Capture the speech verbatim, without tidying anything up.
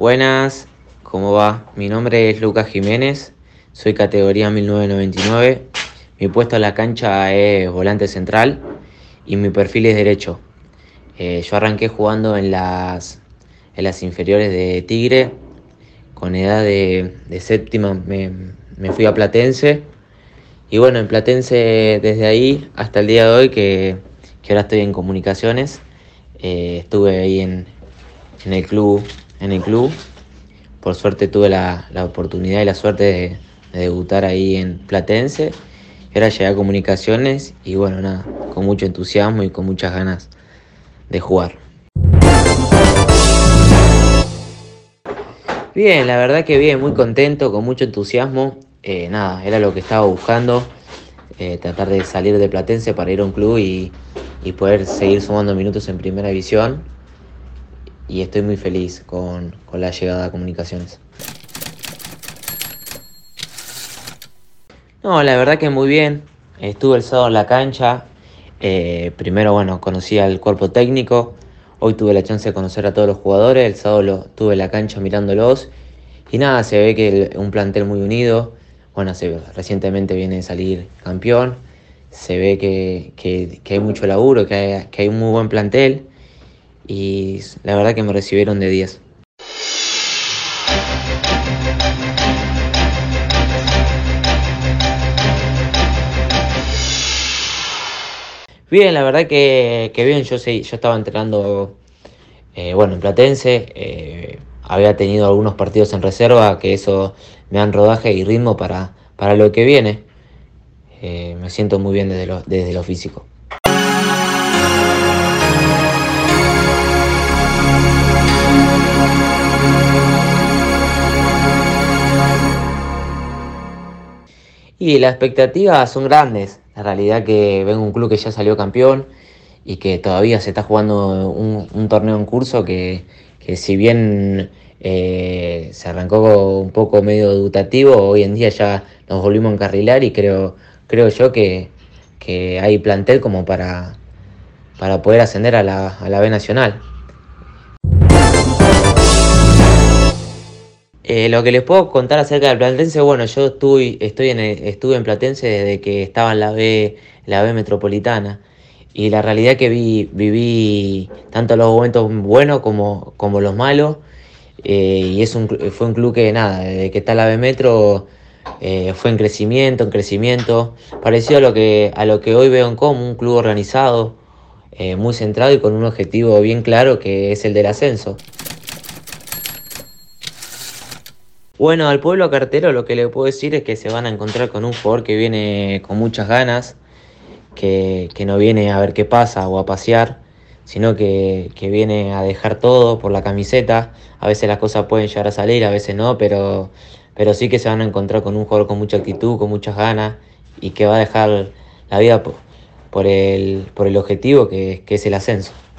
Buenas, ¿cómo va? Mi nombre es Lucas Jiménez, soy categoría mil novecientos noventa y nueve, mi puesto en la cancha es volante central y mi perfil es derecho. Eh, yo arranqué jugando en las, en las inferiores de Tigre, con edad de, de séptima me, me fui a Platense y bueno, en Platense desde ahí hasta el día de hoy que, que ahora estoy en comunicaciones. Eh, estuve ahí en, en el club, en el club. Por suerte tuve la, la oportunidad y la suerte de, de debutar ahí en Platense. Y ahora llegué a comunicaciones y bueno, nada, con mucho entusiasmo y con muchas ganas de jugar. Bien, la verdad que bien, muy contento, con mucho entusiasmo. Eh, nada, era lo que estaba buscando, eh, tratar de salir de Platense para ir a un club y, y poder seguir sumando minutos en primera división. Y estoy muy feliz con, con la llegada a comunicaciones. No, la verdad que muy bien. Estuve el sábado en la cancha. Eh, primero, bueno, conocí al cuerpo técnico. Hoy tuve la chance de conocer a todos los jugadores. El sábado lo, tuve en la cancha mirándolos. Y nada, se ve que el- un plantel muy unido. Bueno, se, recientemente viene de salir campeón. Se ve que, que- que hay mucho laburo, que hay, que hay un muy buen plantel. Y la verdad que me recibieron de diez. Bien, la verdad que, que bien. Yo, sé- yo estaba entrenando. Eh, bueno, en Platense eh, había tenido algunos partidos en reserva que eso me dan rodaje y ritmo para, para lo que viene. Eh, me siento muy bien desde lo, desde lo físico. Y las expectativas son grandes. La realidad que vengo de un club que ya salió campeón y que todavía se está jugando un, un torneo en curso que, que si bien eh, se arrancó un poco medio dubitativo, hoy en día ya nos volvimos a encarrilar y creo, creo yo que, que hay plantel como para, para poder ascender a la, a la B Nacional. Eh, lo que les puedo contar acerca del Platense, bueno, yo estuve, estoy en el- estuve en Platense desde que estaba en la B, la B Metropolitana. Y la realidad que vi, viví tanto los momentos buenos como, como los malos. Eh, y es un, cl- fue un club que nada, desde que está la B Metro eh, fue en crecimiento, en crecimiento. Parecido a lo que, a lo que hoy veo en como un club organizado, eh, muy centrado y con un objetivo bien claro que es el del ascenso. Bueno, al pueblo cartero lo que le puedo decir es que se van a encontrar con un jugador que viene con muchas ganas, que, que no viene a ver qué pasa o a pasear, sino que, que viene a dejar todo por la camiseta. A veces las cosas pueden llegar a salir, a veces no, pero, pero sí que se van a encontrar con un jugador con mucha actitud, con muchas ganas y que va a dejar la vida por, por el, por el objetivo que, que es el ascenso.